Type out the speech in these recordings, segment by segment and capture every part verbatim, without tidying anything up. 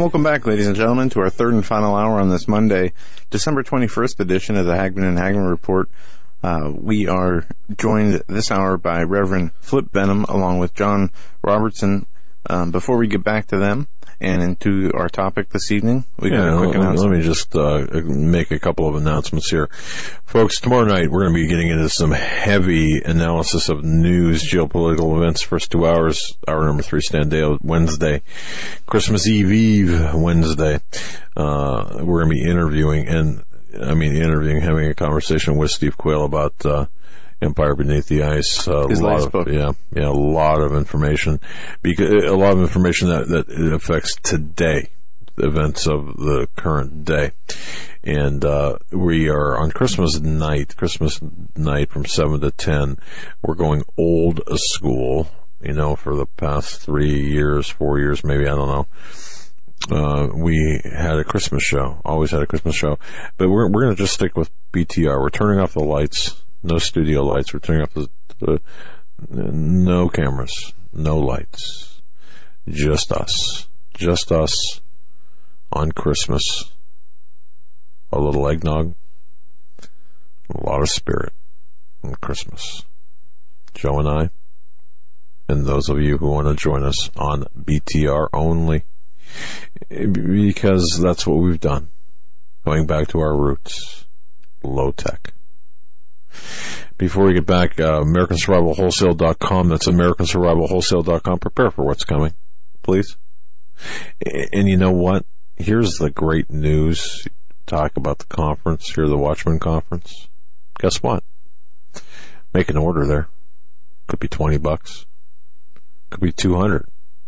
Welcome back, ladies and gentlemen, to our third and final hour on this Monday, December twenty-first edition of the Hagman and Hagman Report. Uh, we are joined this hour by Reverend Flip Benham along with John Robertson. Um, before we get back to them and into our topic this evening, we got yeah, a quick let, announcement. Let me just uh, make a couple of announcements here. Folks, tomorrow night we're going to be getting into some heavy analysis of news, geopolitical events. First two hours, hour number three, Stan Dale, Wednesday. Christmas Eve Eve, Wednesday. Uh, we're going to be interviewing, and I mean interviewing, having a conversation with Steve Quayle about uh, Empire Beneath the Ice. Uh, His a lot latest of, book. Yeah, yeah, a lot of information. Because, a lot of information that, that affects today, the events of the current day. And uh, we are on Christmas night, Christmas night from seven to ten. We're going old school, you know, for the past three years, four years, maybe, I don't know. Uh, we had a Christmas show, always had a Christmas show. But we're, we're going to just stick with B T R. We're turning off the lights. No studio lights. We're turning off the, the no cameras, no lights, just us, just us on Christmas. A little eggnog, a lot of spirit on Christmas. Joe and I, and those of you who want to join us on B T R only, because that's what we've done, going back to our roots, low tech. Before we get back, uh, American Survival Wholesale dot com. That's American Survival Wholesale dot com. Prepare for what's coming, please. And you know what? Here's the great news. Talk about the conference, here, the Watchman Conference. Guess what? Make an order there. Could be twenty bucks. Could be two hundred.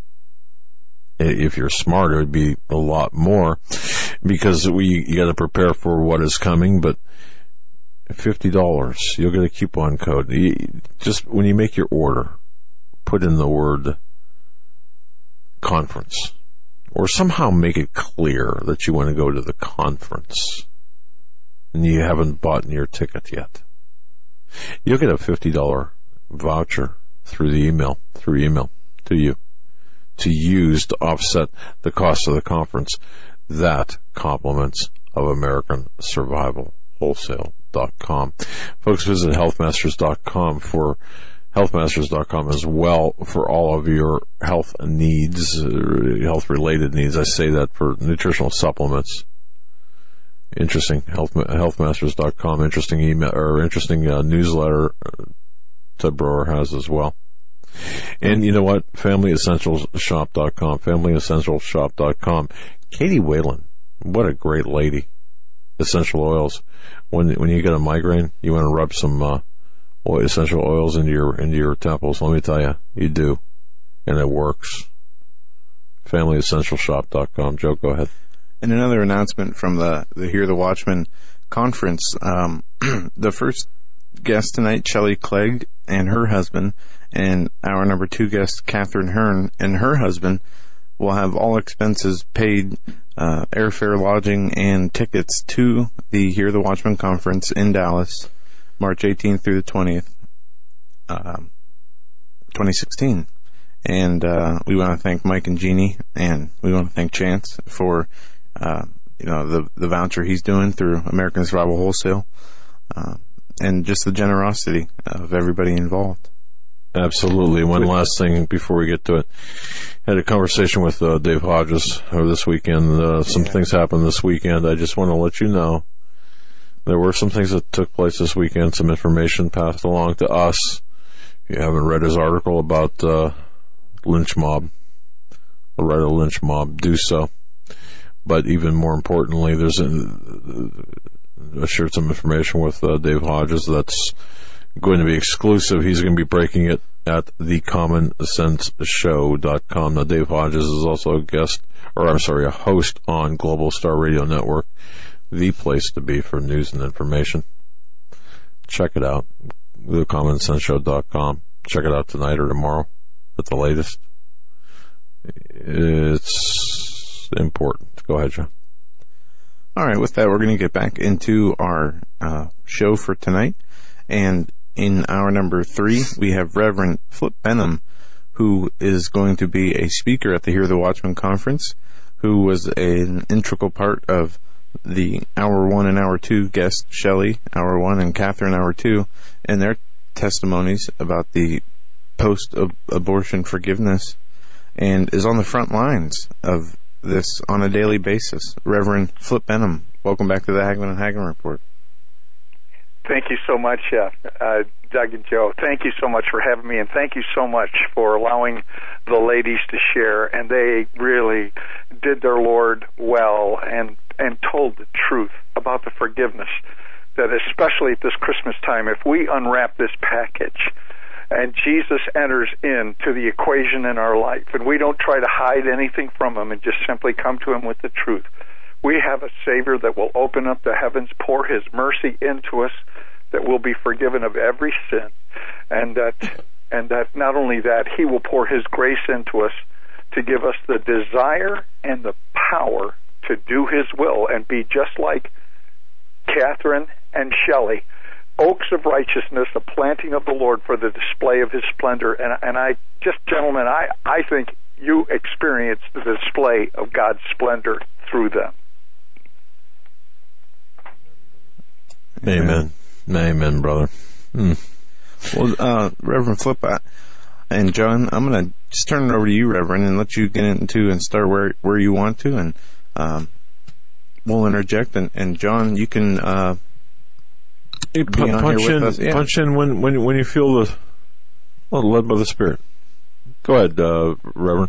If you're smart, it would be a lot more, because we you got to prepare for what is coming, but fifty dollars. You'll get a coupon code. Just when you make your order, put in the word conference, or somehow make it clear that you want to go to the conference and you haven't bought your ticket yet. You'll get a fifty dollars voucher through the email, through email to you, to use to offset the cost of the conference. That compliments of American Survival Wholesale dot com. Folks, visit health masters dot com for health masters dot com as well for all of your health needs, uh, health related needs. I say that for nutritional supplements. Interesting. health health masters dot com. Interesting email or interesting uh, newsletter uh, Ted Broer has as well. And you know what? family essentials shop dot com. family essentials shop dot com. Katie Whalen, what a great lady. Essential oils. When when you get a migraine, you want to rub some uh, oil, essential oils into your into your temples. Let me tell you, you do, and it works. family essential shop dot com. Joe, go ahead. And another announcement from the, the Hear the Watchman conference. Um, the first guest tonight, Shelley Clegg and her husband, and our number two guest, Catherine Hearn, and her husband, will have all expenses paid, uh, airfare, lodging, and tickets to the Hear the Watchman conference in Dallas, March eighteenth through the twentieth, uh, twenty sixteen. And uh, we want to thank Mike and Jeannie, and we want to thank Chance for uh, you know the the voucher he's doing through American Survival Wholesale, uh, and just the generosity of everybody involved. Absolutely. One last thing before we get to it. Had a conversation with uh, Dave Hodges over this weekend. Uh, some yeah. things happened this weekend. I just want to let you know there were some things that took place this weekend, some information passed along to us. If you haven't read his article about uh, lynch mob, the right of lynch mob, do so. But even more importantly, there's a, I shared some information with uh, Dave Hodges that's going to be exclusive. He's going to be breaking it at the common sense show dot com. Now, Dave Hodges is also a guest, or I'm sorry, a host on Global Star Radio Network, the place to be for news and information. Check it out, the common sense show dot com. Check it out tonight or tomorrow at the latest. It's important. Go ahead, John. All right, with that, we're going to get back into our uh, show for tonight. And in our number three, we have Reverend Flip Benham, who is going to be a speaker at the Hear the Watchman conference, who was an integral part of the hour one and hour two guest, Shelley, hour one, and Catherine, hour two, and their testimonies about the post-abortion forgiveness, and is on the front lines of this on a daily basis. Reverend Flip Benham, welcome back to the Hagmann and Hagmann Report. Thank you so much, uh, uh, Doug and Joe. Thank you so much for having me, and thank you so much for allowing the ladies to share. And they really did their Lord well and, and told the truth about the forgiveness that, especially at this Christmas time, if we unwrap this package and Jesus enters into the equation in our life, and we don't try to hide anything from him and just simply come to him with the truth, we have a Savior that will open up the heavens, pour his mercy into us, that we'll be forgiven of every sin, and that and that not only that, he will pour his grace into us to give us the desire and the power to do his will and be just like Catherine and Shelley, oaks of righteousness, a planting of the Lord for the display of his splendor. And, and I just, gentlemen, I, I think you experienced the display of God's splendor through them. Amen. Amen, brother. Mm. Well, uh, Reverend Flip uh, and John, I'm going to just turn it over to you, Reverend, and let you get into and start where where you want to, and um, we'll interject. And, and John, you can uh, you be on punch here in, with us. Yeah. punch in when when when you feel the well, led by the Spirit. Go ahead, uh, Reverend.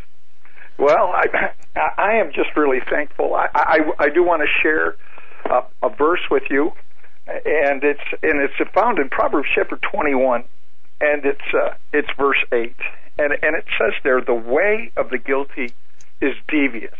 Well, I I am just really thankful. I I, I do want to share a, a verse with you. And it's and it's found in Proverbs chapter twenty-one, and it's uh, it's verse eight, and and it says there, the way of the guilty is devious.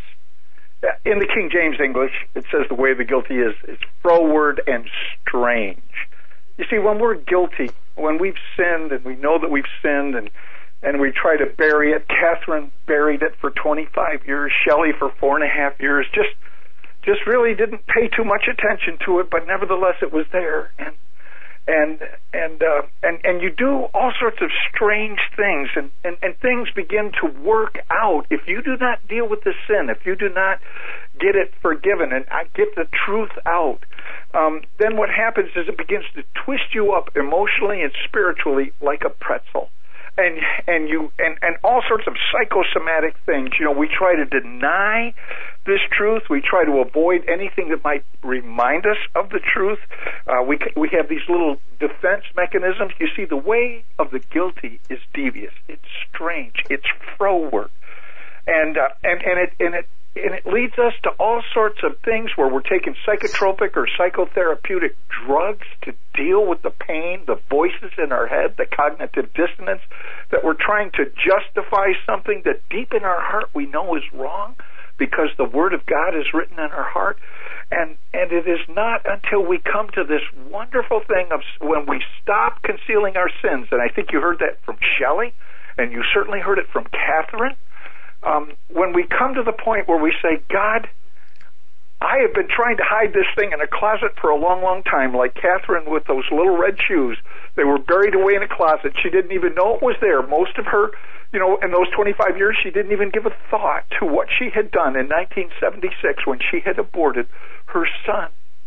In the King James English, it says the way of the guilty is is froward and strange. You see, when we're guilty, when we've sinned and we know that we've sinned, and and we try to bury it. Catherine buried it for twenty-five years. Shelley for four and a half years. Just. Just really didn't pay too much attention to it, but nevertheless it was there, and and and uh, and and you do all sorts of strange things, and, and and things begin to work out if you do not deal with the sin, if you do not get it forgiven and get the truth out. Um, then what happens is it begins to twist you up emotionally and spiritually like a pretzel. And and you and, and all sorts of psychosomatic things. You know, we try to deny this truth. We try to avoid anything that might remind us of the truth. Uh, we we have these little defense mechanisms. You see, the way of the guilty is devious. It's strange. It's froward, and uh, and and it and it. And it leads us to all sorts of things where we're taking psychotropic or psychotherapeutic drugs to deal with the pain, the voices in our head, the cognitive dissonance, that we're trying to justify something that deep in our heart we know is wrong because the Word of God is written in our heart. And and it is not until we come to this wonderful thing of when we stop concealing our sins, and I think you heard that from Shelley, and you certainly heard it from Catherine. Um, when we come to the point where we say, God, I have been trying to hide this thing in a closet for a long, long time, like Catherine with those little red shoes. They were buried away in a closet. She didn't even know it was there. Most of her, you know, in those twenty-five years, she didn't even give a thought to what she had done in nineteen seventy-six when she had aborted her son.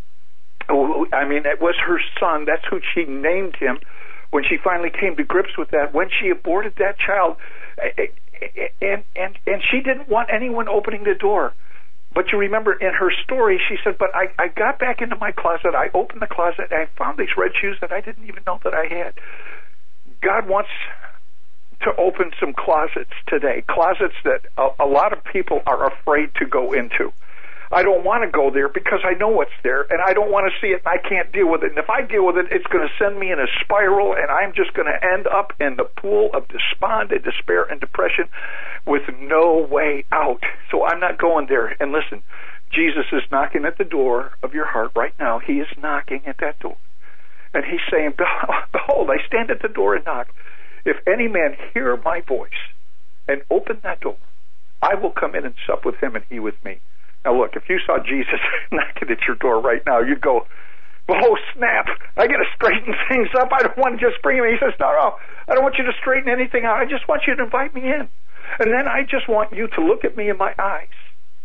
I mean, it was her son. That's who she named him when she finally came to grips with that. When she aborted that child, it, And, and and she didn't want anyone opening the door. But you remember in her story, she said, but I, I got back into my closet, I opened the closet, and I found these red shoes that I didn't even know that I had. God wants to open some closets today, closets that a, a lot of people are afraid to go into. I don't want to go there because I know what's there, and I don't want to see it, and I can't deal with it. And if I deal with it, it's going to send me in a spiral, and I'm just going to end up in the pool of despond and despair and depression with no way out. So I'm not going there. And listen, Jesus is knocking at the door of your heart right now. He is knocking at that door. And he's saying, behold, I stand at the door and knock. If any man hear my voice and open that door, I will come in and sup with him and he with me. Now, look, if you saw Jesus knocking at your door right now, you'd go, oh, snap, I got to straighten things up. I don't want to just bring him in. He says, no, no, I don't want you to straighten anything out. I just want you to invite me in. And then I just want you to look at me in my eyes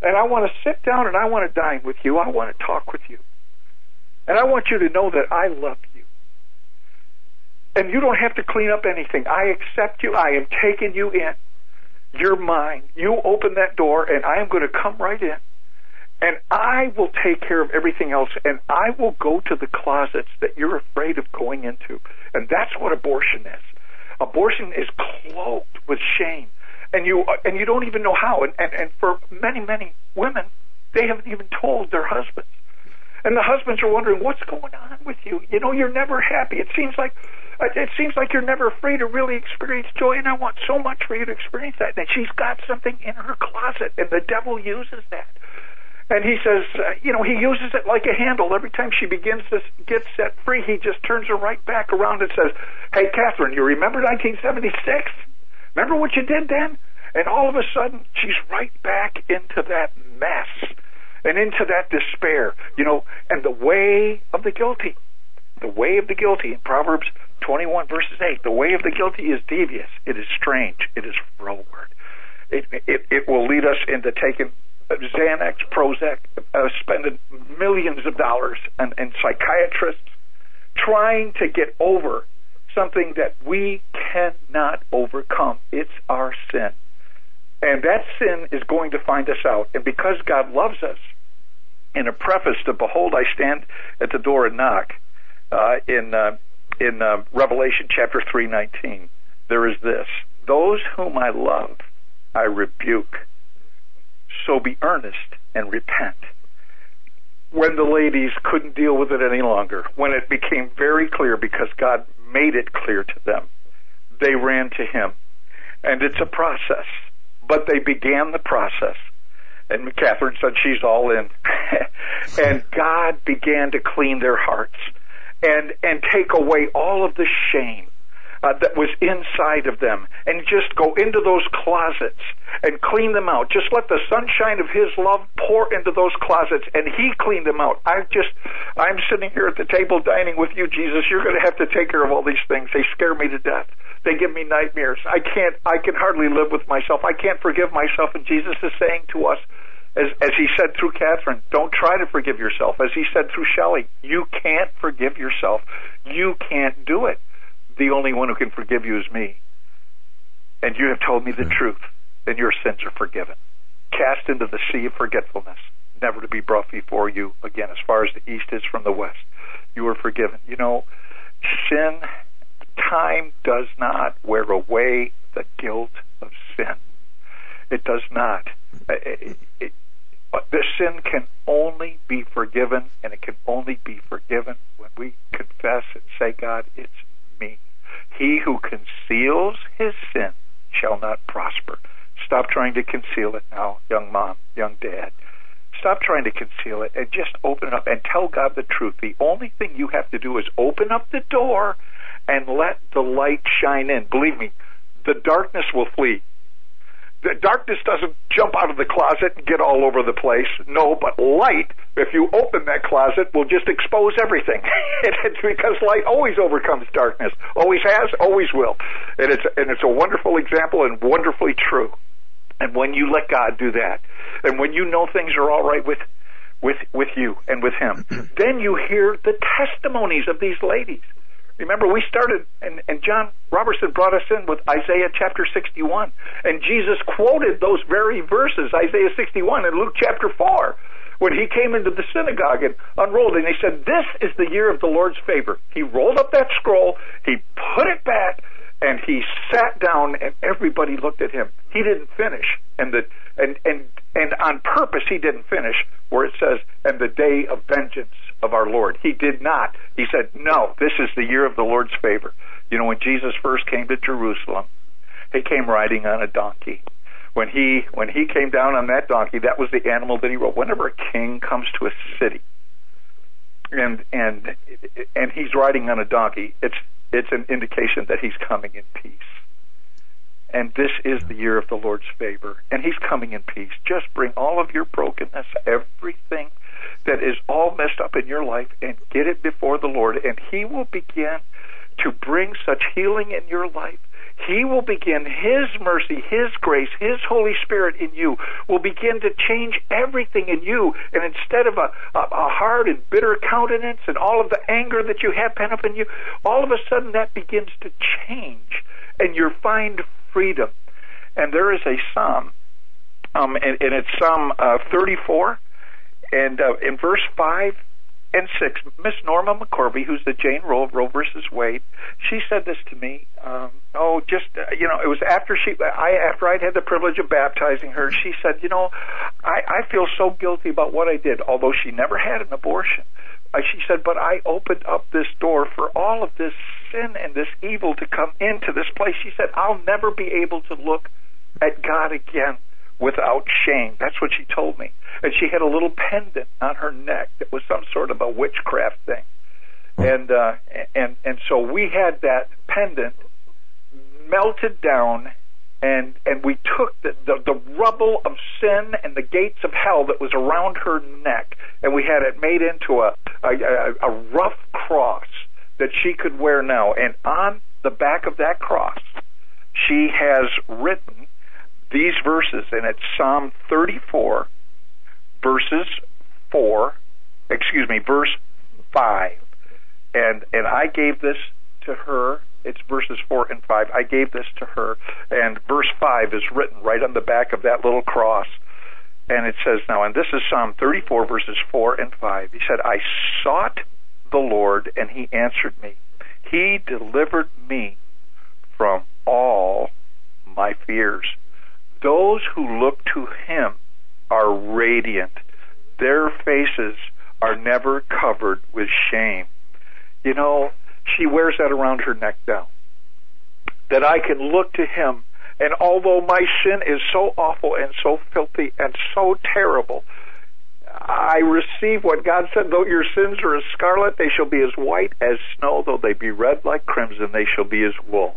And I want to sit down and I want to dine with you. I want to talk with you. And I want you to know that I love you. And you don't have to clean up anything. I accept you. I am taking you in. You're mine. You open that door, and I am going to come right in. And I will take care of everything else, and I will go to the closets that you're afraid of going into. And that's what abortion is. Abortion is cloaked with shame. And you and you don't even know how. And, and, and for many, many women, they haven't even told their husbands. And the husbands are wondering, what's going on with you? You know, you're never happy. It seems like it seems like you're never free to really experience joy, and I want so much for you to experience that. And she's got something in her closet, and the devil uses that. And he says, uh, you know, he uses it like a handle. Every time she begins to get set free, he just turns her right back around and says, hey, Catherine, you remember nineteen seventy-six? Remember what you did then? And all of a sudden, she's right back into that mess and into that despair, you know, and the way of the guilty. The way of the guilty in Proverbs twenty-one, verses eight. The way of the guilty is devious. It is strange. It is froward. It, it, it will lead us into taking Xanax, Prozac, uh, spending millions of dollars on, on psychiatrists, trying to get over something that we cannot overcome. It's our sin. And that sin is going to find us out. And because God loves us, in a preface to Behold, I stand at the door and knock, uh, in uh, in uh, Revelation chapter three nineteen, there is this: those whom I love, I rebuke. So be earnest and repent. When the ladies couldn't deal with it any longer, when it became very clear because God made it clear to them, they ran to Him. And it's a process, but they began the process. And Catherine said she's all in. And God began to clean their hearts and, and take away all of the shame Uh, that was inside of them, and just go into those closets and clean them out. Just let the sunshine of His love pour into those closets, and He cleaned them out. I just, I'm sitting here at the table dining with you, Jesus. You're going to have to take care of all these things. They scare me to death. They give me nightmares. I can't, I can hardly live with myself. I can't forgive myself. And Jesus is saying to us, as, as He said through Catherine, don't try to forgive yourself. As He said through Shelley, you can't forgive yourself. You can't do it. The only one who can forgive you is me. And you have told me the truth, and your sins are forgiven. Cast into the sea of forgetfulness, never to be brought before you again. As far as the east is from the west, you are forgiven. You know, sin, time does not wear away the guilt of sin. It does not. It, it, the sin can only be forgiven, and it can only be forgiven when we confess and say, God, it's me. He who conceals his sin shall not prosper. Stop trying to conceal it now, young mom, young dad. Stop trying to conceal it and just open it up and tell God the truth. The only thing you have to do is open up the door and let the light shine in. Believe me, the darkness will flee. The darkness doesn't jump out of the closet and get all over the place. No, but light, if you open that closet, will just expose everything. It's because light always overcomes darkness. Always has, always will. And it's, and it's a wonderful example and wonderfully true. And when you let God do that, and when you know things are all right with, with, with you and with Him, then you hear the testimonies of these ladies. Remember, we started, and, and John Robertson brought us in with Isaiah chapter sixty-one. And Jesus quoted those very verses, Isaiah sixty-one and Luke chapter four, when He came into the synagogue and unrolled it. And He said, this is the year of the Lord's favor. He rolled up that scroll, He put it back, and He sat down, and everybody looked at Him. He didn't finish. And the and and and on purpose He didn't finish, where it says, and the day of vengeance of our Lord. He did not. He said, no, this is the year of the Lord's favor. You know, when Jesus first came to Jerusalem, He came riding on a donkey. When he when he came down on that donkey, that was the animal that He rode. Whenever a king comes to a city and and and he's riding on a donkey, it's it's an indication that He's coming in peace. And this is the year of the Lord's favor. And He's coming in peace. Just bring all of your brokenness, everything that is all messed up in your life, and get it before the Lord. And He will begin to bring such healing in your life. He will begin, His mercy, His grace, His Holy Spirit in you will begin to change everything in you. And instead of a, a, a hard and bitter countenance and all of the anger that you have pent up in you, all of a sudden that begins to change and you find freedom. And there is a psalm, um, and, and it's Psalm uh, thirty-four, and uh, in verse five and six, Miss Norma McCorvey, who's the Jane Roe of Roe versus Wade, she said this to me. Um, oh, just uh, you know, it was after she, I after I'd had the privilege of baptizing her. She said, you know, I, I feel so guilty about what I did, although she never had an abortion. Uh, she said, but I opened up this door for all of this sin and this evil to come into this place. She said, I'll never be able to look at God again without shame. That's what she told me. And she had a little pendant on her neck that was some sort of a witchcraft thing. And uh, and and so we had that pendant melted down, and and we took the, the, the rubble of sin and the gates of hell that was around her neck, and we had it made into a, a, a rough cross that she could wear now. And on the back of that cross, she has written these verses, and it's Psalm thirty-four, verses four, excuse me, verse five. And and I gave this to her. It's verses four and five. I gave this to her, and verse five is written right on the back of that little cross. And it says now, and this is Psalm thirty-four, verses four and five. He said, I sought the Lord, and He answered me. He delivered me from all my fears. Those who look to Him are radiant. Their faces are never covered with shame. You know, she wears that around her neck now. That I can look to Him, and although my sin is so awful and so filthy and so terrible, I receive what God said, though your sins are as scarlet, they shall be as white as snow, though they be red like crimson, they shall be as wool.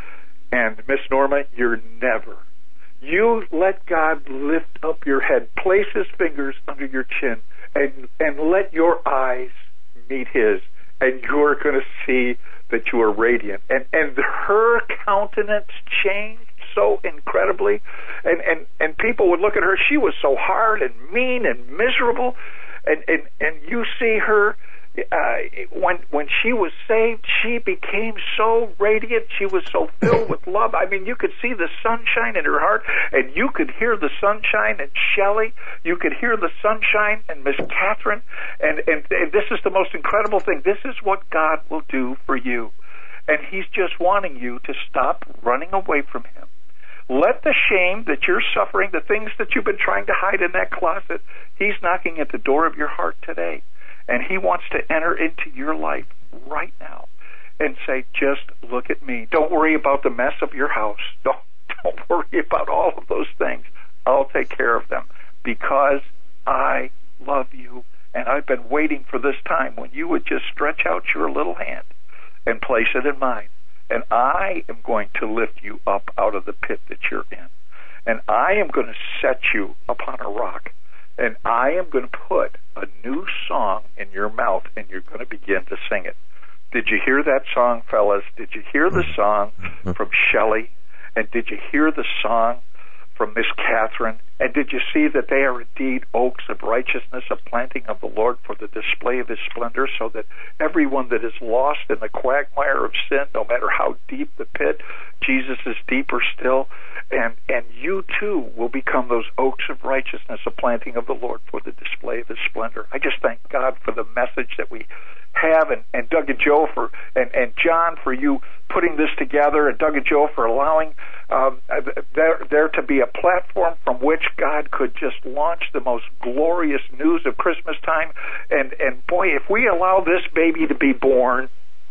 And Miss Norma, you're never. You let God lift up your head, place His fingers under your chin, and, and let your eyes meet His. And you're going to see that you are radiant. And and her countenance changed so incredibly. And, and, and people would look at her. She was so hard and mean and miserable. And, and, and you see her, uh, when when she was saved, she became so radiant. She was so filled with love. I mean, you could see the sunshine in her heart, and you could hear the sunshine in Shelley. You could hear the sunshine in Miss Catherine. And, and, and this is the most incredible thing. This is what God will do for you. And He's just wanting you to stop running away from Him. Let the shame that you're suffering, the things that you've been trying to hide in that closet, He's knocking at the door of your heart today. And He wants to enter into your life right now and say, just look at me. Don't worry about the mess of your house. Don't, don't worry about all of those things. I'll take care of them because I love you. And I've been waiting for this time when you would just stretch out your little hand and place it in mine. And I am going to lift you up out of the pit that you're in. And I am going to set you upon a rock. And I am going to put a new song in your mouth, and you're going to begin to sing it. Did you hear that song, fellas? Did you hear the song from Shelley? And did you hear the song from Miss Catherine? And did you see that they are indeed oaks of righteousness, a planting of the Lord for the display of His splendor, so that everyone that is lost in the quagmire of sin, no matter how deep the pit, Jesus is deeper still. And and you too will become those oaks of righteousness, a planting of the Lord for the display of His splendor. I just thank God for the message that we have, and, and Doug and Joe for and, and John for you putting this together, and Doug and Joe for allowing um, there there to be a platform from which God could just launch the most glorious news of Christmas time. And and boy, if we allow this baby to be born,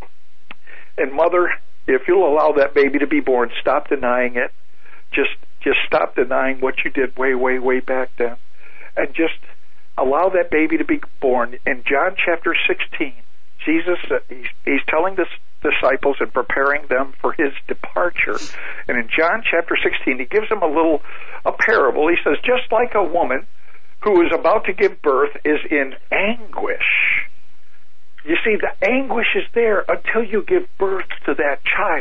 and Mother, if you'll allow that baby to be born, stop denying it. Just just stop denying what you did way, way, way back then. And just allow that baby to be born. In John chapter sixteen, Jesus, uh, he's, he's telling the disciples and preparing them for His departure. And in John chapter sixteen, He gives them a little, a parable. He says, just like a woman who is about to give birth is in anguish. You see, the anguish is there until you give birth to that child.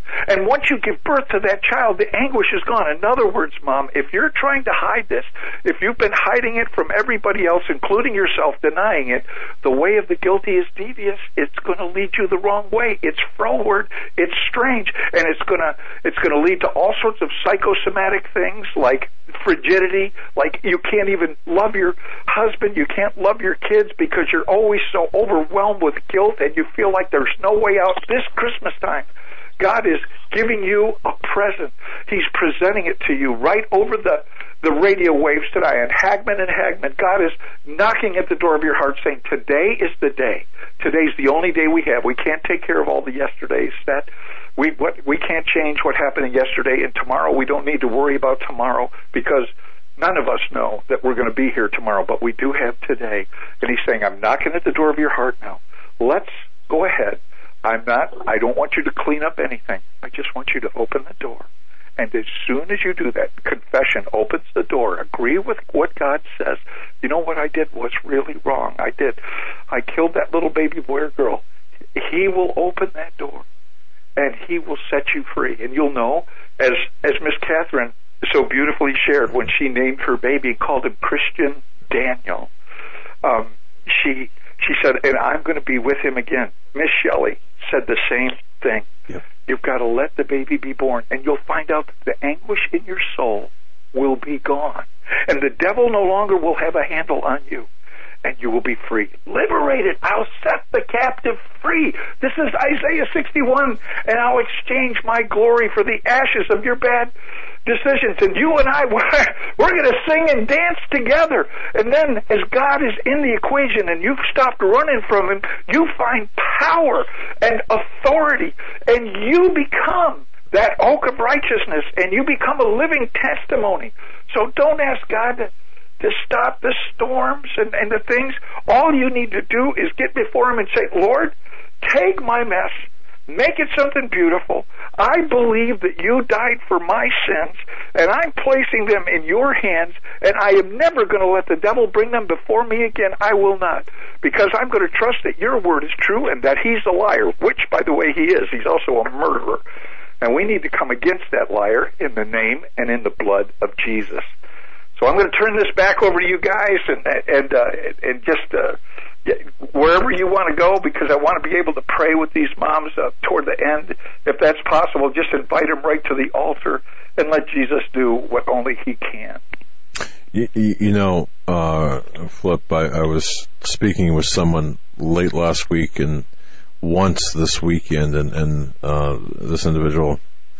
And once you give birth to that child, the anguish is gone. In other words, Mom, if you're trying to hide this, if you've been hiding it from everybody else, including yourself, denying it, the way of the guilty is devious. It's going to lead you the wrong way. It's froward. It's strange. And it's going to it's going to lead to all sorts of psychosomatic things like frigidity, like you can't even love your husband, you can't love your kids because you're always so overwhelmed with guilt and you feel like there's no way out. This Christmas time, God is giving you a present. He's presenting it to you right over the, the radio waves today. And Hagman and Hagman, God is knocking at the door of your heart saying, today is the day. Today's the only day we have. We can't take care of all the yesterdays. That we what we can't change what happened yesterday, and tomorrow we don't need to worry about tomorrow because none of us know that we're going to be here tomorrow, but we do have today. And he's saying, I'm knocking at the door of your heart now. Let's go ahead. I'm not, I don't want you to clean up anything. I just want you to open the door. And as soon as you do that, confession opens the door. Agree with what God says. You know what I did was really wrong. I did. I killed that little baby boy or girl. He will open that door, and he will set you free. And you'll know, as as Miss Catherine so beautifully shared when she named her baby and called him Christian Daniel, um, she she said, and I'm going to be with him again. Miss Shelley said the same thing. Yep. You've got to let the baby be born, and you'll find out that the anguish in your soul will be gone. And the devil no longer will have a handle on you, and you will be free. Liberated. I'll set the captive free. This is Isaiah sixty-one, and I'll exchange my glory for the ashes of your bad decisions. And you and I, we're, we're going to sing and dance together. And then as God is in the equation and you've stopped running from him, you find power and authority, and you become that oak of righteousness, and you become a living testimony. So don't ask God to, to stop the storms and, and the things. All you need to do is get before him and say, Lord, take my mess. Make it something beautiful. I believe that you died for my sins, and I'm placing them in your hands, and I am never going to let the devil bring them before me again. I will not, because I'm going to trust that your word is true and that he's a liar, which, by the way, he is. He's also a murderer. And we need to come against that liar in the name and in the blood of Jesus. So I'm going to turn this back over to you guys and and uh, and just uh, wherever you want to go, because I want to be able to pray with these moms uh, toward the end. If that's possible, just invite them right to the altar and let Jesus do what only he can. You, you know, uh, Flip, I, I was speaking with someone late last week and once this weekend, and, and uh, this individual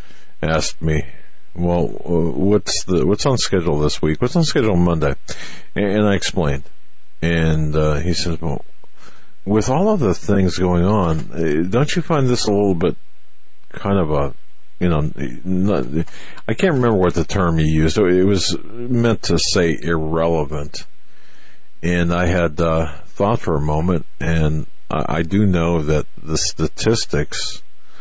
asked me, well, what's the what's on schedule this week? What's on schedule Monday? And, and I explained. And uh, he says, well, with all of the things going on, don't you find this a little bit kind of a, you know, not, I can't remember what the term he used. It was meant to say irrelevant. And I had uh, thought for a moment, and I, I do know that the statistics,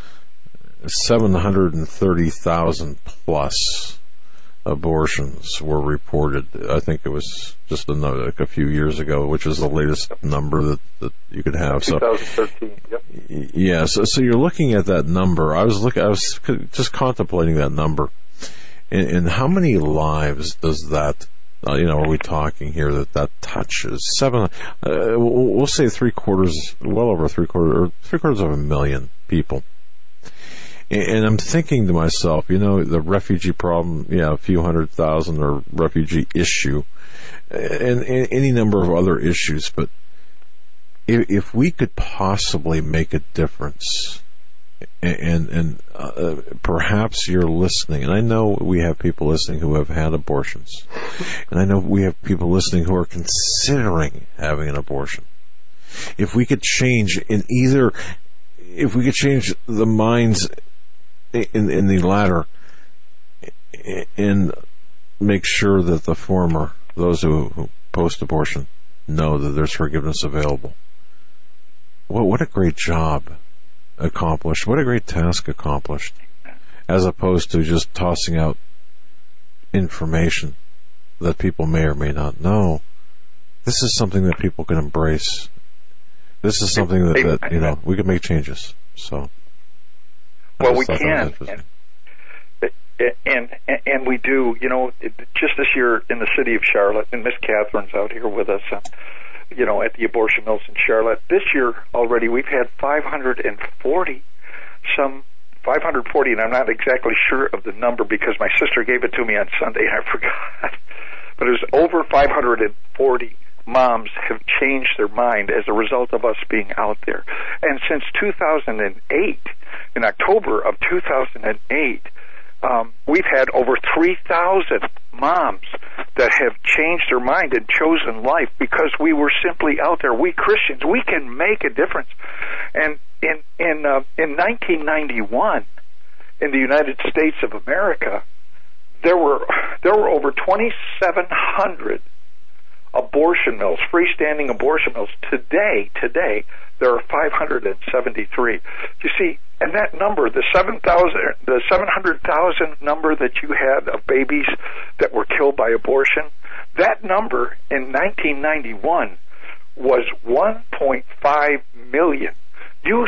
seven hundred thirty thousand plus abortions were reported. I think it was just another, like a few years ago, which is the latest number that, that you could have. So, twenty thirteen. Yep. Yeah. So, so you're looking at that number. I was looking. I was just contemplating that number, and, and how many lives does that? Uh, you know, are we talking here that that touches seven? Uh, we'll say three quarters, well over three quarters, or three quarters of a million people. And I'm thinking to myself, you know, the refugee problem, yeah, a few hundred thousand, or refugee issue, and, and any number of other issues. But if, if we could possibly make a difference, and and uh, perhaps you're listening, and I know we have people listening who have had abortions, and I know we have people listening who are considering having an abortion. If we could change in either, if we could change the minds in, in the latter, and make sure that the former, those who, who post-abortion, know that there's forgiveness available. Well, what a great job accomplished. What a great task accomplished, as opposed to just tossing out information that people may or may not know. This is something that people can embrace. This is something that, that you know, we can make changes. So, Well, we can, and, and and we do. You know, just this year in the city of Charlotte, and Miss Catherine's out here with us. Uh, you know, at the abortion mills in Charlotte. This year already, we've had five hundred forty some. five hundred forty, and I'm not exactly sure of the number because my sister gave it to me on Sunday and I forgot. But it was over five hundred forty moms have changed their mind as a result of us being out there. And since two thousand eight, in October of two thousand eight, um, we've had over three thousand moms that have changed their mind and chosen life because we were simply out there. We Christians, we can make a difference. And in in uh, in nineteen ninety-one, in the United States of America, there were there were over twenty-seven hundred abortion mills, freestanding abortion mills. Today, today there are five hundred seventy-three. You see, and that number, the seven thousand, the seven hundred thousand number that you had of babies that were killed by abortion, that number in nineteen ninety-one was one point five million. You,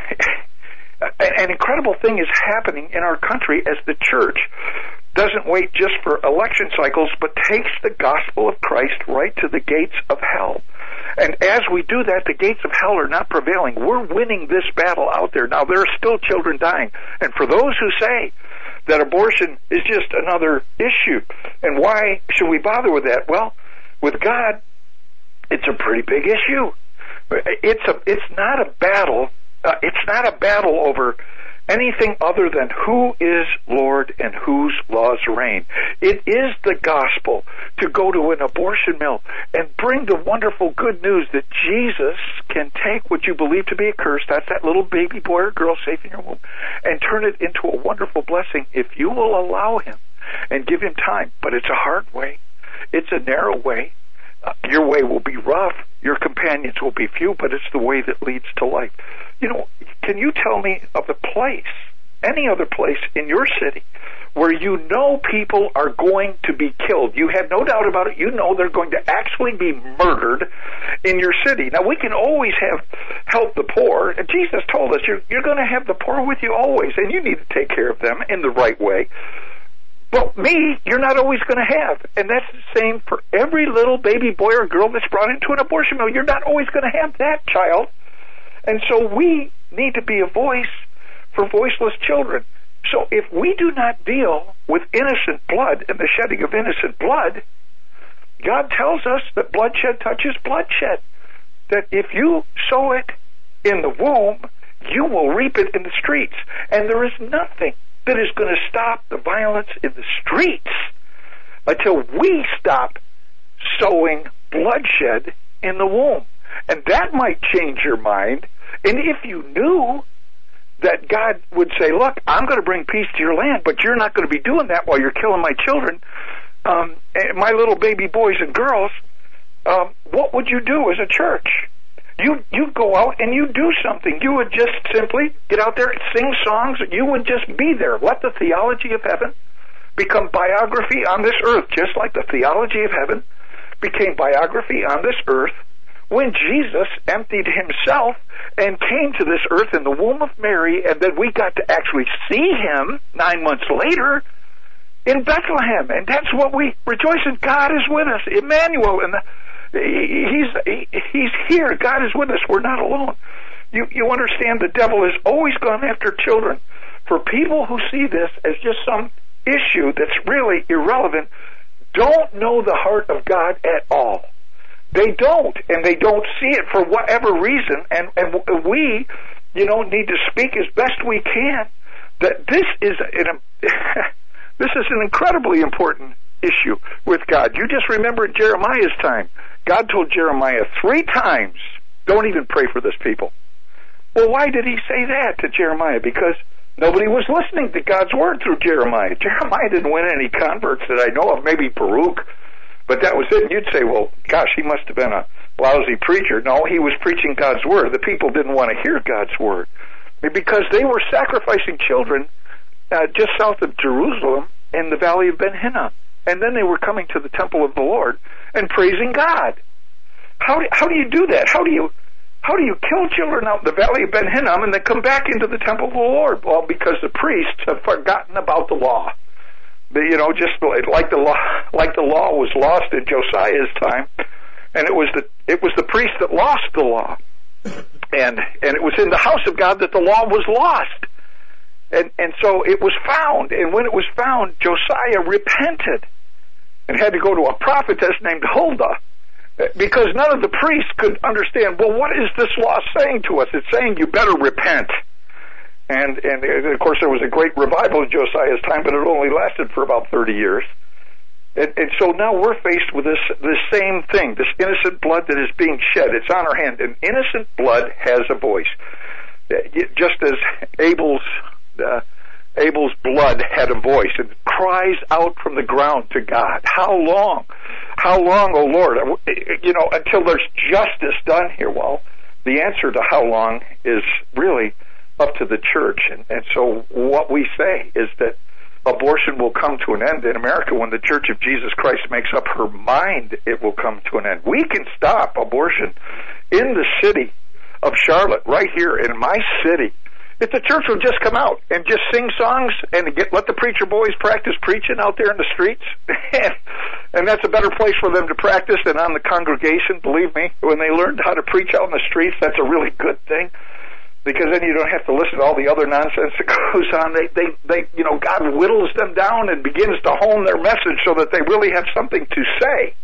an incredible thing is happening in our country as the church doesn't wait just for election cycles, but takes the gospel of Christ right to the gates of hell. And as we do that, the gates of hell are not prevailing. We're winning this battle out there. Now, there are still children dying. And for those who say that abortion is just another issue, and why should we bother with that? Well, with God, it's a pretty big issue. It's a, it's not a battle. Uh, it's not a battle over anything other than who is Lord and whose laws reign. It is the gospel to go to an abortion mill and bring the wonderful good news that Jesus can take what you believe to be a curse, that's that little baby boy or girl safe in your womb, and turn it into a wonderful blessing if you will allow him and give him time. But it's a hard way. It's a narrow way. Uh, your way will be rough. Your companions will be few, but it's the way that leads to life. You know, can you tell me of a place, any other place in your city, where you know people are going to be killed? You have no doubt about it. You know they're going to actually be murdered in your city. Now, we can always have help the poor. And Jesus told us you're, you're going to have the poor with you always, and you need to take care of them in the right way. But me, you're not always going to have. And that's the same for every little baby boy or girl that's brought into an abortion mill. You're not always going to have that child. And so we need to be a voice for voiceless children. So if we do not deal with innocent blood and the shedding of innocent blood, God tells us that bloodshed touches bloodshed. That if you sow it in the womb, you will reap it in the streets. And there is nothing that is going to stop the violence in the streets until we stop sowing bloodshed in the womb. And that might change your mind. And if you knew that God would say, look, I'm going to bring peace to your land, but you're not going to be doing that while you're killing my children, um, my little baby boys and girls, um, what would you do as a church? You you go out and you do something. You would just simply get out there and sing songs. You would just be there. Let the theology of heaven become biography on this earth, just like the theology of heaven became biography on this earth when Jesus emptied himself and came to this earth in the womb of Mary, and then we got to actually see him nine months later in Bethlehem. And that's what we rejoice in. God is with us, Emmanuel, and the He's he's here. God is with us. We're not alone. You you understand the devil has always gone after children. For people who see this as just some issue that's really irrelevant, don't know the heart of God at all. They don't, and they don't see it for whatever reason. And and we, you know, need to speak as best we can that this is an this is an incredibly important issue with God. You just remember in Jeremiah's time, God told Jeremiah three times, don't even pray for this people. Well, why did he say that to Jeremiah? Because nobody was listening to God's word through Jeremiah. Jeremiah didn't win any converts that I know of, maybe Baruch, but that was it. And you'd say, well, gosh, he must have been a lousy preacher. No, he was preaching God's word. The people didn't want to hear God's word because they were sacrificing children uh, just south of Jerusalem in the valley of Ben Hinnom. And then they were coming to the temple of the Lord and praising God. How do, how do you do that? How do you how do you kill children out in the valley of Ben Hinnom and then come back into the temple of the Lord? Well, because the priests have forgotten about the law. You know, just like the law, like the law was lost in Josiah's time, and it was the it was the priest that lost the law, and and it was in the house of God that the law was lost, and and so it was found, and when it was found, Josiah repented, and had to go to a prophetess named Huldah, because none of the priests could understand. Well, what is this law saying to us? It's saying you better repent. And, and of course, there was a great revival in Josiah's time, but it only lasted for about thirty years. And, and so now we're faced with this, this same thing, this innocent blood that is being shed. It's on our hand. And innocent blood has a voice. Just as Abel's, uh, Abel's blood had a voice and cries out from the ground to God. How long? How long, O Lord? You know, until there's justice done here. Well, the answer to how long is really up to the church. And, and so what we say is that abortion will come to an end in America when the Church of Jesus Christ makes up her mind. It will come to an end. We can stop abortion in the city of Charlotte, right here in my city. If the church will just come out and just sing songs and get, let the preacher boys practice preaching out there in the streets, and that's a better place for them to practice than on the congregation. Believe me, when they learn how to preach out in the streets, that's a really good thing. Because then you don't have to listen to all the other nonsense that goes on. They, they, they, you know, God whittles them down and begins to hone their message so that they really have something to say.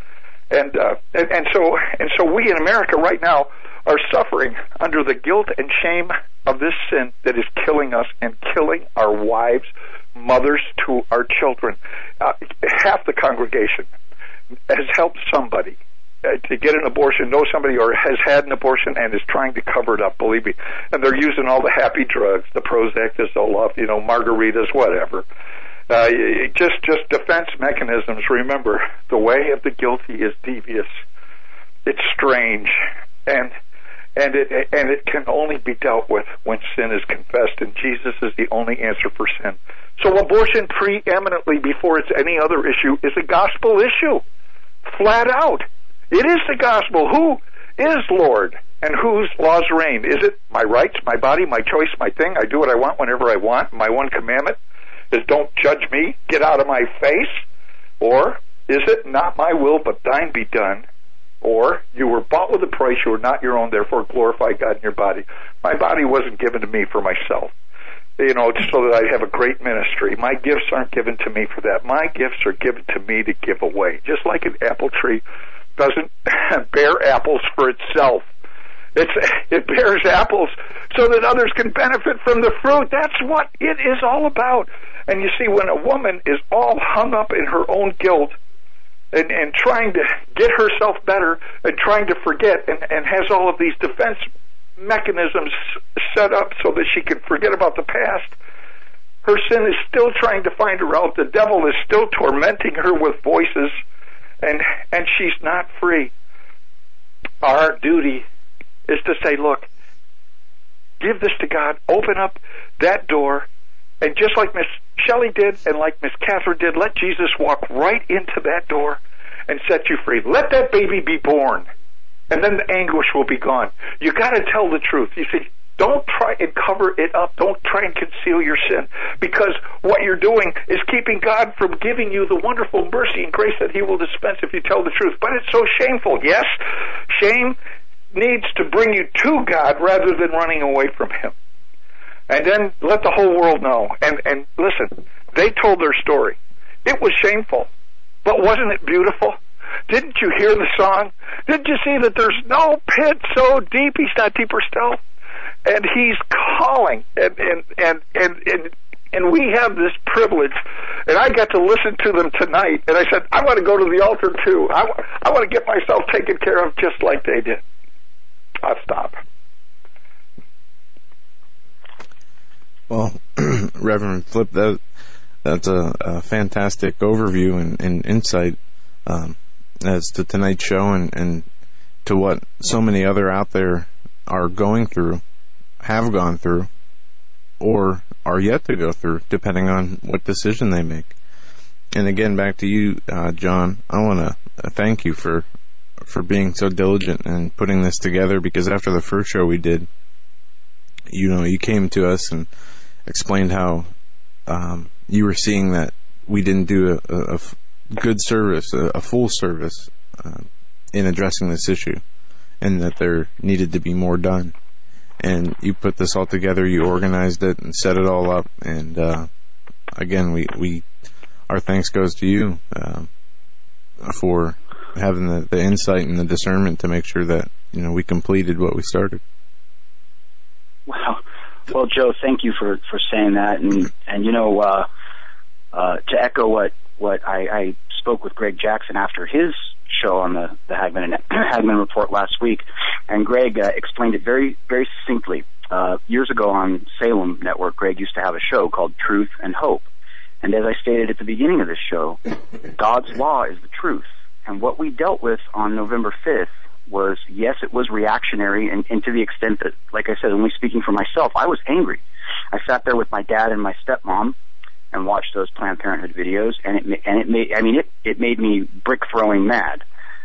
And, uh, and, and so, and so we in America right now are suffering under the guilt and shame of this sin that is killing us and killing our wives, mothers to our children. Uh, half the congregation has helped somebody to get an abortion, know somebody or has had an abortion and is trying to cover it up, believe me. And they're using all the happy drugs, the Prozac, the Zoloft, you know, margaritas, whatever. Uh, just, just defense mechanisms. Remember, the way of the guilty is devious. It's strange. And, and it, and it can only be dealt with when sin is confessed, and Jesus is the only answer for sin. So abortion preeminently before it's any other issue is a gospel issue. Flat out. It is the gospel. Who is Lord and whose laws reign? Is it my rights, my body, my choice, my thing? I do what I want whenever I want. My one commandment is don't judge me, get out of my face. Or is it not my will but thine be done? Or you were bought with a price, you are not your own, therefore glorify God in your body. My body wasn't given to me for myself, you know, so that I have a great ministry. My gifts aren't given to me for that. My gifts are given to me to give away. Just like an apple tree doesn't bear apples for itself. It's, it bears apples so that others can benefit from the fruit. That's what it is all about. And you see, when a woman is all hung up in her own guilt and, and trying to get herself better and trying to forget and, and has all of these defense mechanisms set up so that she can forget about the past, her sin is still trying to find her out. The devil is still tormenting her with voices, and and she's not free. Our duty is to say, look, give this to God, open up that door, and just like Miss Shelley did and like Miss Catherine did, let Jesus walk right into that door and set you free. Let that baby be born, and then the anguish will be gone. You got to tell the truth. You see, don't try and cover it up. Don't try and conceal your sin, because what you're doing is keeping God from giving you the wonderful mercy and grace that He will dispense if you tell the truth. But it's so shameful. Yes, shame needs to bring you to God rather than running away from Him. And then let the whole world know. And, and listen, they told their story. It was shameful, but wasn't it beautiful? Didn't you hear the song? Didn't you see that there's no pit so deep He's not deeper still? And He's calling, and and and and and, and we have this privilege. And I got to listen to them tonight, and I said, I want to go to the altar too. I, I want to get myself taken care of just like they did. I'll stop. Well, Reverend Flip, that that's a, a fantastic overview and, and insight um, as to tonight's show and, and to what so many other out there are going through, have gone through, or are yet to go through, depending on what decision they make. And again, back to you, uh, John, I want to thank you for for being so diligent and putting this together, because after the first show we did, you know, you came to us and explained how um, you were seeing that we didn't do a, a, a good service, a, a full service uh, in addressing this issue, and that there needed to be more done. And you put this all together, you organized it and set it all up, and uh, again, we, we our thanks goes to you uh, for having the, the insight and the discernment to make sure that, you know, we completed what we started. Wow. Well, Joe, thank you for, for saying that. And, and you know, uh, uh, to echo what, what I, I spoke with Greg Jackson after his show on the, the Hagman and Hagman Report last week, and Greg uh, explained it very, very succinctly. Uh, years ago on Salem Network, Greg used to have a show called Truth and Hope. And as I stated at the beginning of this show, God's law is the truth. And what we dealt with on November fifth was, yes, it was reactionary, and, and to the extent that, like I said, only speaking for myself, I was angry. I sat there with my dad and my stepmom and watched those Planned Parenthood videos, and it and it made I mean it it made me brick throwing mad.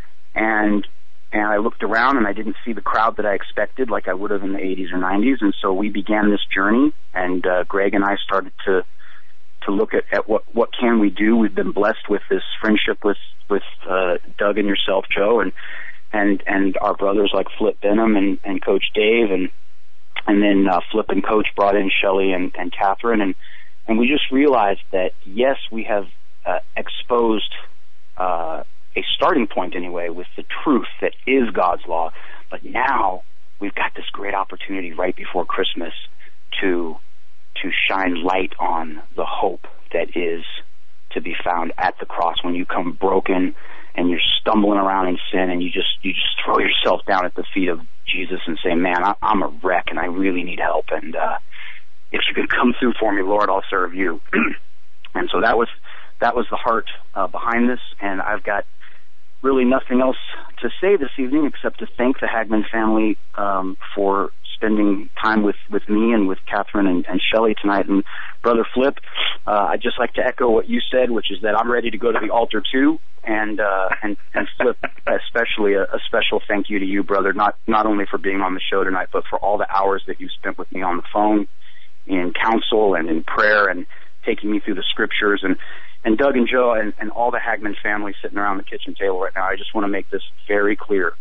And and I looked around and I didn't see the crowd that I expected, like I would have in the eighties or nineties, and so we began this journey. And uh, Greg and I started to to look at, at what what can we do. We've been blessed with this friendship with with uh, Doug and yourself, Joe, and and and our brothers like Flip Benham and, and Coach Dave, and and then uh, Flip and Coach brought in Shelley and, and Catherine, and and we just realized that, yes, we have uh, exposed uh, a starting point anyway with the truth that is God's law, but now we've got this great opportunity right before Christmas to to shine light on the hope that is to be found at the cross when you come broken and you're stumbling around in sin, and you just you just throw yourself down at the feet of Jesus and say, man, I, I'm a wreck and I really need help, and uh, if you can come through for me, Lord, I'll serve you. And so that was that was the heart uh, behind this, and I've got really nothing else to say this evening except to thank the Hagman family um, for spending time with, with me and with Catherine and, and Shelley tonight. And Brother Flip, uh, I'd just like to echo what you said, which is that I'm ready to go to the altar too. And uh, and, and Flip, especially a, a special thank you to you, brother, not not only for being on the show tonight, but for all the hours that you spent with me on the phone, in counsel and in prayer, and taking me through the scriptures. And, and Doug and Joe and, and all the Hagman family sitting around the kitchen table right now, I just want to make this very clear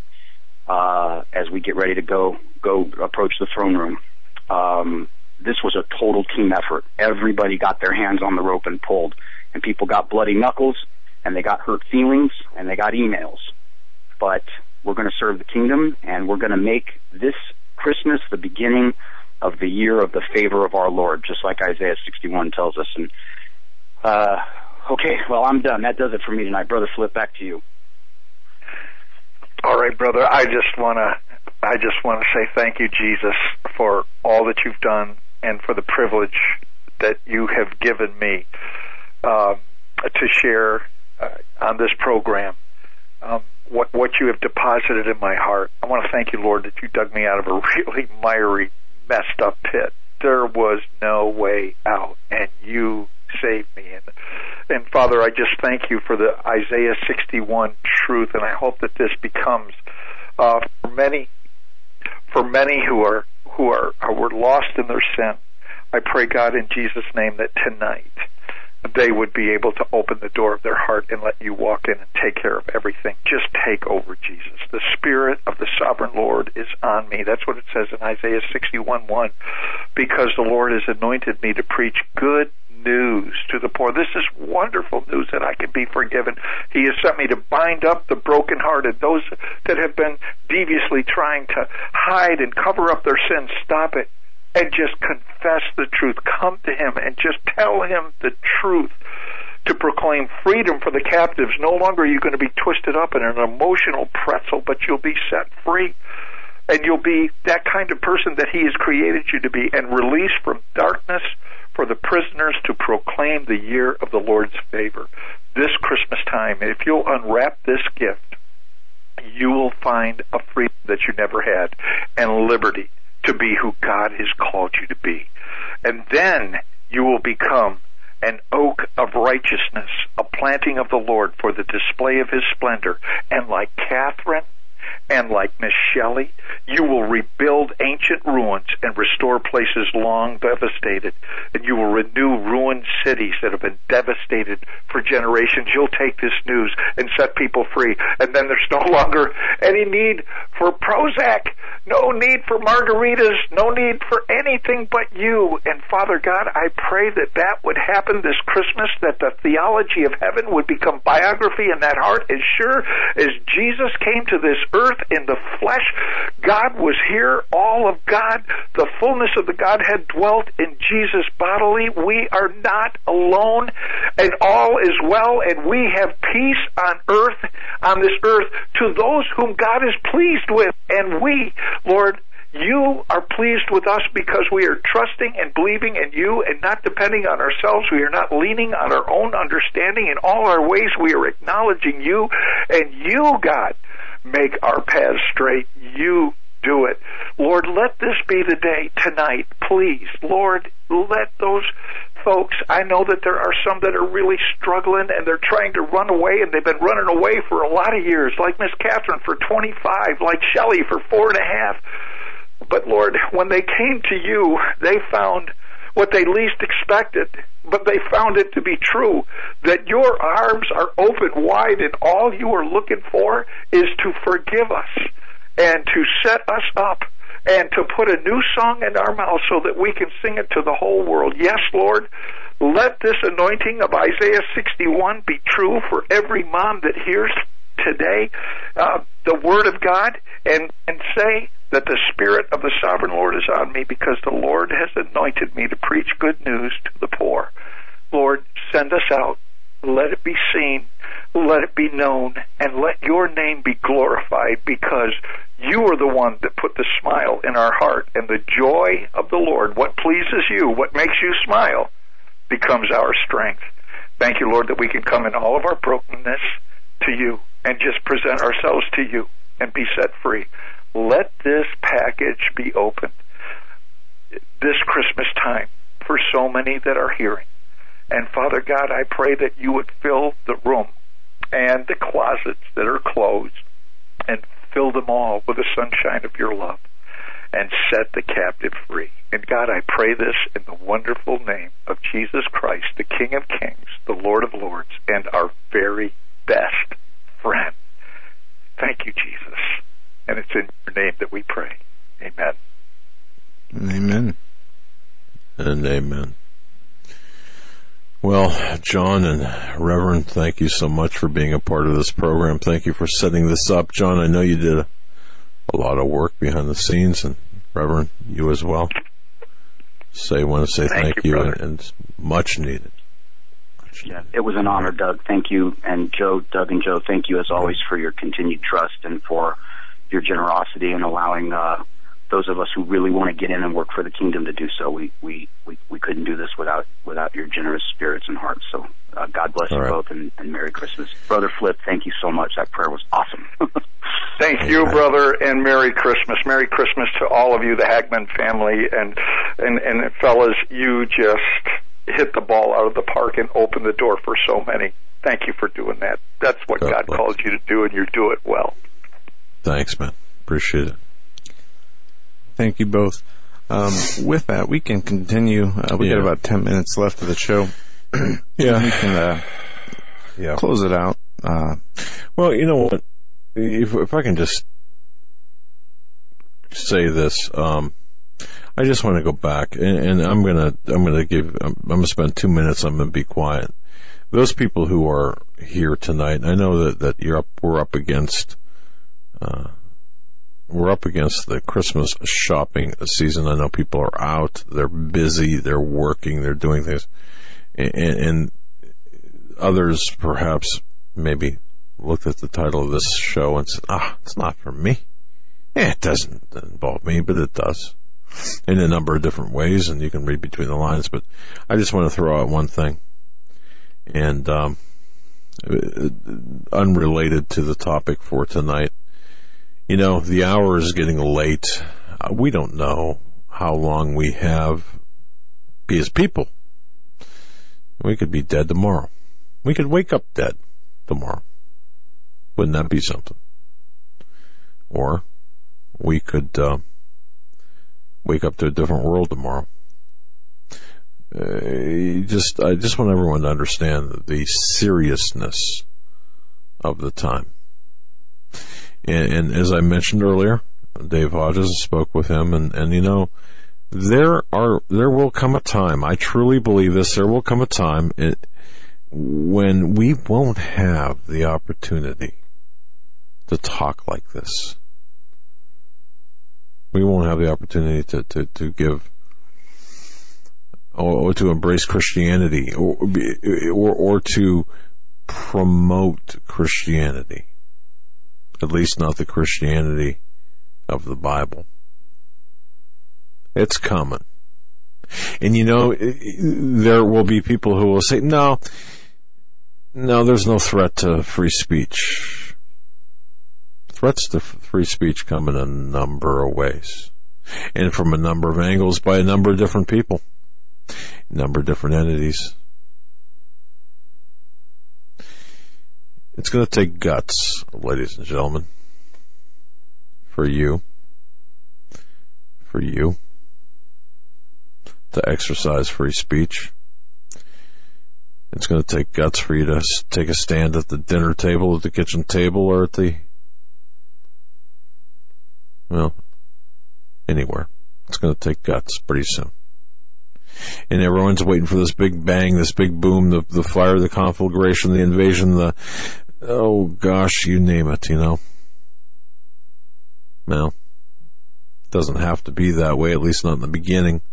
uh, as we get ready to go go approach the throne room. Um, this was a total team effort. Everybody got their hands on the rope and pulled, and people got bloody knuckles, and they got hurt feelings, and they got emails. But we're going to serve the kingdom, and we're going to make this Christmas the beginning of the year of the favor of our Lord, just like Isaiah sixty-one tells us. And uh, okay, well, I'm done. That does it for me tonight. Brother Flip, back to you. All right, brother. I just want to I just want to say thank you, Jesus, for all that you've done and for the privilege that you have given me uh, to share uh, on this program. Um, what what you have deposited in my heart. I want to thank you, Lord, that you dug me out of a really miry, messed up pit. There was no way out, and you saved me. And, and Father, I just thank you for the Isaiah sixty-one truth, and I hope that this becomes uh, for many, for many who are who are who were lost in their sin. I pray, God, in Jesus' name, that tonight they would be able to open the door of their heart and let you walk in and take care of everything. Just take over, Jesus. The Spirit of the Sovereign Lord is on me. That's what it says in Isaiah sixty-one one. Because the Lord has anointed me to preach good news to the poor. This is wonderful news that I can be forgiven. He has sent me to bind up the brokenhearted, those that have been deviously trying to hide and cover up their sins. Stop it. And just confess the truth. Come to him and just tell him the truth. To proclaim freedom for the captives. No longer are you going to be twisted up in an emotional pretzel, but you'll be set free. And you'll be that kind of person that he has created you to be, and released from darkness for the prisoners to proclaim the year of the Lord's favor. This Christmas time, if you'll unwrap this gift, you will find a freedom that you never had, and liberty to be who God has called you to be. And then you will become an oak of righteousness, a planting of the Lord for the display of his splendor. And like Catherine and like Miss Shelley, you will rebuild ancient ruins and restore places long devastated. And you will renew ruined cities that have been devastated for generations. You'll take this news and set people free. And then there's no longer any need for Prozac, no need for margaritas, no need for anything but you. And Father God, I pray that that would happen this Christmas, that the theology of heaven would become biography in that heart. As sure as Jesus came to this earth in the flesh, God was here, all of God, the fullness of the Godhead dwelt in Jesus bodily. We are not alone, and all is well, and we have peace on earth, on this earth, to those whom God is pleased with. And we, Lord, you are pleased with us because we are trusting and believing in you and not depending on ourselves. We are not leaning on our own understanding. In all our ways, we are acknowledging you, and you, God, make our paths straight. You do it. Lord, let this be the day tonight, please. Lord, let those folks, I know that there are some that are really struggling and they're trying to run away, and they've been running away for a lot of years, like Miss Catherine for twenty-five, like Shelley for four and a half. But Lord, when they came to you, they found what they least expected, but they found it to be true, that your arms are open wide, and all you are looking for is to forgive us and to set us up and to put a new song in our mouths so that we can sing it to the whole world. Yes, Lord, let this anointing of Isaiah sixty-one be true for every mom that hears today uh, the word of God, and, and say that the Spirit of the Sovereign Lord is on me because the Lord has anointed me to preach good news to the poor. Lord, send us out. Let it be seen. Let it be known. And let your name be glorified, because you are the one that put the smile in our heart. And the joy of the Lord, what pleases you, what makes you smile, becomes our strength. Thank you, Lord, that we can come in all of our brokenness to you and just present ourselves to you and be set free. Let this package be opened this Christmas time for so many that are hearing. And Father God, I pray that you would fill the room and the closets that are closed and fill them all with the sunshine of your love and set the captive free. And God, I pray this in the wonderful name of Jesus Christ, the King of Kings, the Lord of Lords, and our very best friend. Thank you, Jesus. And it's in your name that we pray. Amen. Amen. And amen. Well, John and Reverend, thank you so much for being a part of this program. Thank you for setting this up. John, I know you did a, a lot of work behind the scenes, and Reverend, you as well. So I want to say thank, thank you, you and, and much needed. Much yeah, it was an honor, Doug. Thank you. And Joe, Doug and Joe, thank you as always for your continued trust and for your generosity in allowing uh, those of us who really want to get in and work for the kingdom to do so. We we, we, we couldn't do this without without your generous spirits and hearts. So uh, God bless All you right. both, and, and Merry Christmas. Brother Flip, thank you so much. That prayer was awesome. Thank you, brother, and Merry Christmas. Merry Christmas to all of you, the Hagman family. And, and, and fellas, you just hit the ball out of the park and opened the door for so many. Thank you for doing that. That's what God, God called you to do, and you do it well. Thanks, man. Appreciate it. Thank you both. Um, with that, we can continue. Uh, we yeah. got about ten minutes left of the show. yeah. We can uh, yeah. close it out. Uh, well, you know what? If, if I can just say this, um, I just want to go back, and, and I'm gonna, I'm gonna give, I'm, I'm gonna spend two minutes. I'm gonna be quiet. Those people who are here tonight, I know that, that you're up, we're up against. Uh, We're up against the Christmas shopping season. I know people are out, they're busy, they're working, they're doing things. And, and others perhaps maybe looked at the title of this show and said, ah, it's not for me. Yeah, it doesn't involve me, but it does. In a number of different ways, and you can read between the lines. But I just want to throw out one thing. And um, unrelated to the topic for tonight. You know, the hour is getting late. Uh, we don't know how long we have as people. We could be dead tomorrow. We could wake up dead tomorrow. Wouldn't that be something? Or we could uh, wake up to a different world tomorrow. Uh, just, I just want everyone to understand the seriousness of the time. And, and as I mentioned earlier, Dave Hodges spoke with him, and, and you know, there are there will come a time, I truly believe this, there will come a time it, when we won't have the opportunity to talk like this. We won't have the opportunity to, to, to give or to embrace Christianity or, or or to promote Christianity. At least not the Christianity of the Bible. It's coming. And you know, there will be people who will say, no, no, there's no threat to free speech. Threats to free speech come in a number of ways. And from a number of angles by a number of different people. A number of different entities. It's going to take guts, ladies and gentlemen, for you, for you, to exercise free speech. It's going to take guts for you to take a stand at the dinner table, at the kitchen table, or at the, well, anywhere. It's going to take guts pretty soon. And everyone's waiting for this big bang, this big boom, the, the fire, the conflagration, the invasion, the, oh gosh, you name it, you know. Well, it doesn't have to be that way, at least not in the beginning.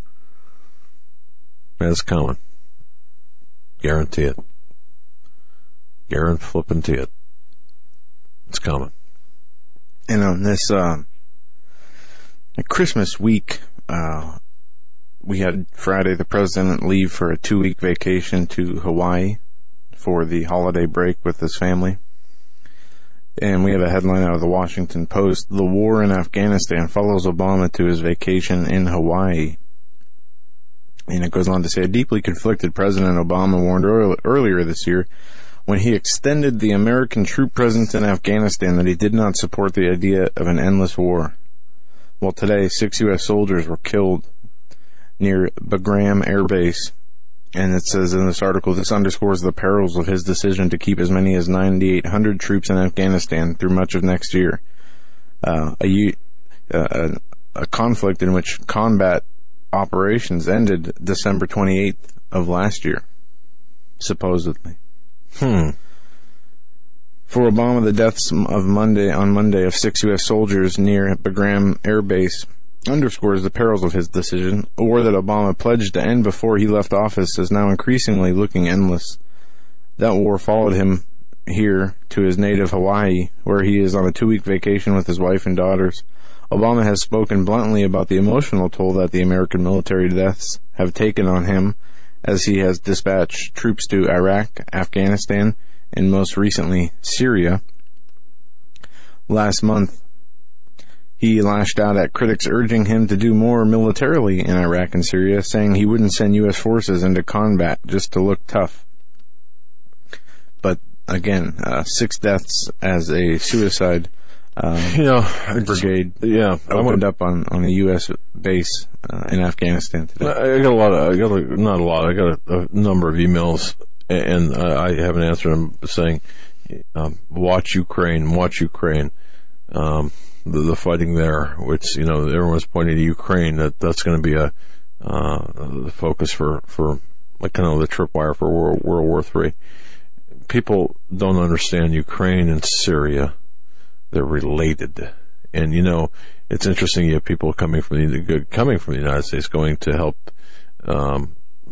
It's coming. Guarantee it. Guarantee flipping it. It's coming. And on this uh, Christmas week, uh, we had Friday the president leave for a two-week vacation to Hawaii for the holiday break with his family. And we have a headline out of the Washington Post. The war in Afghanistan follows Obama to his vacation in Hawaii. And it goes on to say, a deeply conflicted President Obama warned early, earlier this year when he extended the American troop presence in Afghanistan that he did not support the idea of an endless war. Well, today, six U S soldiers were killed near Bagram Air Base. And it says in this article, this underscores the perils of his decision to keep as many as nine thousand eight hundred troops in Afghanistan through much of next year. Uh, a, uh, a conflict in which combat operations ended December twenty-eighth of last year, supposedly. Hmm. For Obama, the deaths of Monday on Monday of six U S soldiers near Bagram Air Base underscores the perils of his decision. A war that Obama pledged to end before he left office is now increasingly looking endless. That war followed him here to his native Hawaii, where he is on a two-week vacation with his wife and daughters. Obama has spoken bluntly about the emotional toll that the American military deaths have taken on him as he has dispatched troops to Iraq, Afghanistan, and most recently, Syria. Last month, he lashed out at critics urging him to do more militarily in Iraq and Syria, saying he wouldn't send U S forces into combat just to look tough. But again, uh, six deaths as a suicide um, you know, brigade yeah, opened up on, on a U S base uh, in Afghanistan today. I got a lot of, I got a, not a lot, I got a, a number of emails, and uh, I haven't answered them saying, um, watch Ukraine, watch Ukraine. Um, The, the fighting there, which, you know, everyone's pointing to Ukraine, that that's going to be a uh, the focus for, for like kind of the tripwire for World, World War Three. People don't understand Ukraine and Syria. They're related. And, you know, it's interesting you have people coming from the, coming from the United States going to help, um,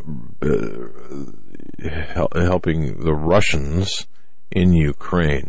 uh, helping the Russians in Ukraine.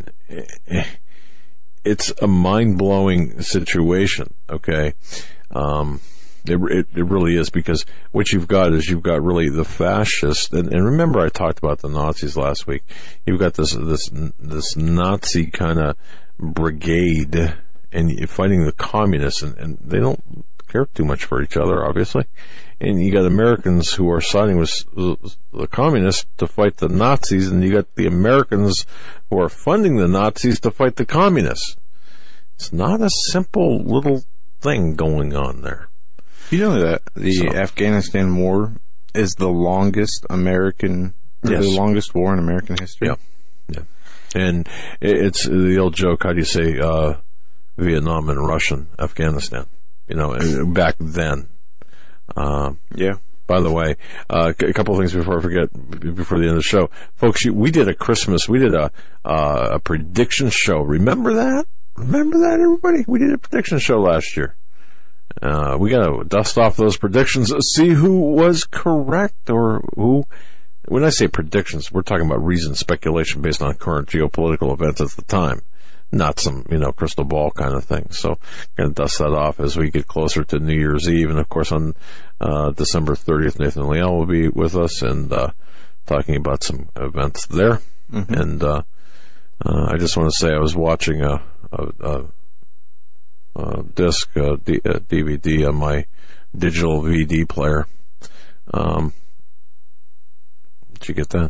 It's a mind-blowing situation, okay? Um, it, it, it really is, because what you've got is you've got really the fascist, and, and remember I talked about the Nazis last week. You've got this this this Nazi kind of brigade, and you're fighting the communists, and, and they don't care too much for each other, obviously. And you got Americans who are siding with the communists to fight the Nazis, and you got the Americans who are funding the Nazis to fight the communists. It's not a simple little thing going on there. You know that the so, Afghanistan war is the longest American, yes. the longest war in American history. Yeah, yeah. And it's the old joke. How do you say uh, Vietnam and Russian Afghanistan? You know, back then. Uh, yeah. By the way, uh, a couple of things before I forget, before the end of the show, folks. We did a Christmas. We did a uh, a prediction show. Remember that? Remember that, everybody? We did a prediction show last year. Uh, we got to dust off those predictions, see who was correct or who. When I say predictions, we're talking about reasoned speculation based on current geopolitical events at the time, not some, you know, crystal ball kind of thing. So, going to dust that off as we get closer to New Year's Eve, and of course on uh, December thirtieth, Nathan Leal will be with us and uh, talking about some events there. Mm-hmm. And uh, uh, I just want to say I was watching a. a, a Uh, disc, uh, D- uh, D V D on my digital V D player. Um, did you get that?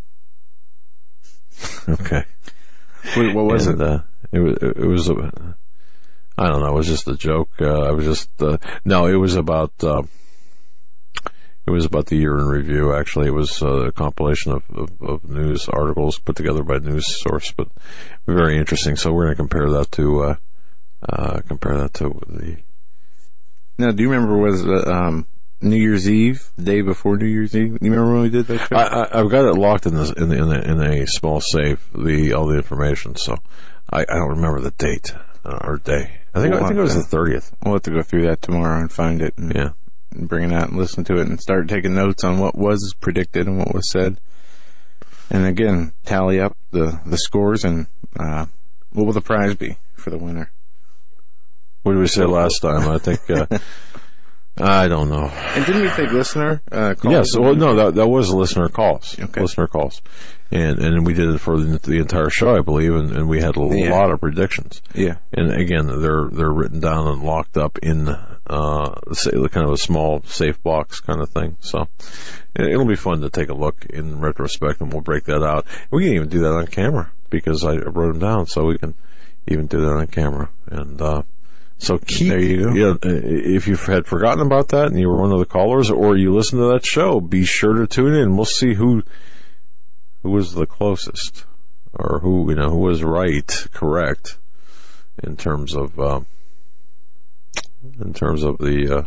Okay. Wait, what was and, it? Uh, it was, it was, a, I don't know, it was just a joke. Uh, I was just, uh, no, it was about, uh, it was about the year in review, actually. It was uh, a compilation of, of, of news articles put together by a news source, but very interesting. So we're going to compare that to, uh, Uh, compare that to the. Now, do you remember was uh, um, New Year's Eve, the day before New Year's Eve? You remember when we did that show? I, I, I've got it locked in this in the, in, the, in a small safe, the all the information. So I, I don't remember the date uh, or day. I think we'll I think it was to, the thirtieth. We'll have to go through that tomorrow and find it. And, yeah, and bring it out and listen to it and start taking notes on what was predicted and what was said. And again, tally up the the scores and uh, what will the prize be for the winner? What did we say last time? I think, uh, I don't know. And didn't we take listener uh, calls? Yes. Well, no, that that was listener calls. Okay. Listener calls. And and we did it for the, the entire show, I believe, and, and we had a yeah. lot of predictions. Yeah. And again, they're they're written down and locked up in uh, kind of a small safe box kind of thing. So it'll be fun to take a look in retrospect, and we'll break that out. We can even do that on camera because I wrote them down, so we can even do that on camera. And uh So keep, there you go. Yeah, if you had forgotten about that and you were one of the callers or you listened to that show, be sure to tune in. We'll see who who was the closest or who, you know, who was right, correct in terms of uh, in terms of the uh,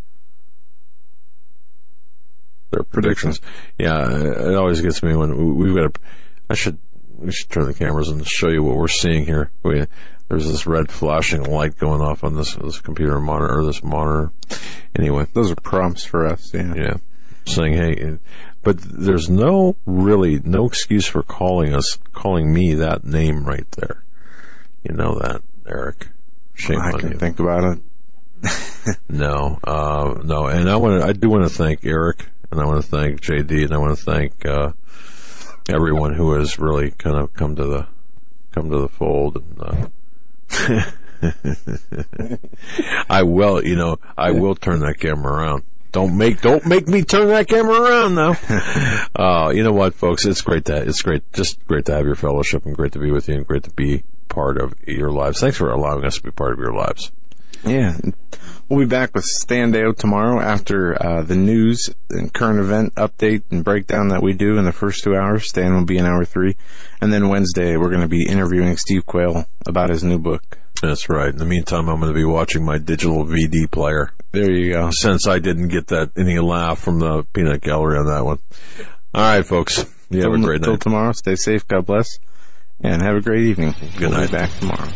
their predictions. Yeah, it always gets me when we've got to. I should we should turn the cameras and show you what we're seeing here. We. There's this red flashing light going off on this this computer monitor, or this monitor. Anyway, those are prompts for us. Yeah, yeah, saying hey, but there's no really no excuse for calling us, calling me that name right there. You know that, Eric. Shame well, I on can you. Think about it. no, uh, no, and I want to. I do want to thank Eric, and I want to thank J D, and I want to thank uh, everyone who has really kind of come to the come to the fold and. Uh, I will, you know, I will turn that camera around. Don't make, don't make me turn that camera around now. Uh, you know what, folks? It's great to, it's great, just great to have your fellowship and great to be with you and great to be part of your lives. Thanks for allowing us to be part of your lives. Yeah. We'll be back with Stan Deyo tomorrow after uh, the news and current event update and breakdown that we do in the first two hours. Stan will be in hour three. And then Wednesday, we're going to be interviewing Steve Quayle about his new book. That's right. In the meantime, I'm going to be watching my digital V D player. There you go. Since I didn't get that any laugh from the peanut gallery on that one. All right, folks. You have a great night. Till tomorrow. Stay safe. God bless. And have a great evening. Good night. We'll be back tomorrow.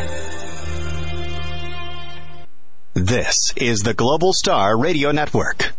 This is the Global Star Radio Network.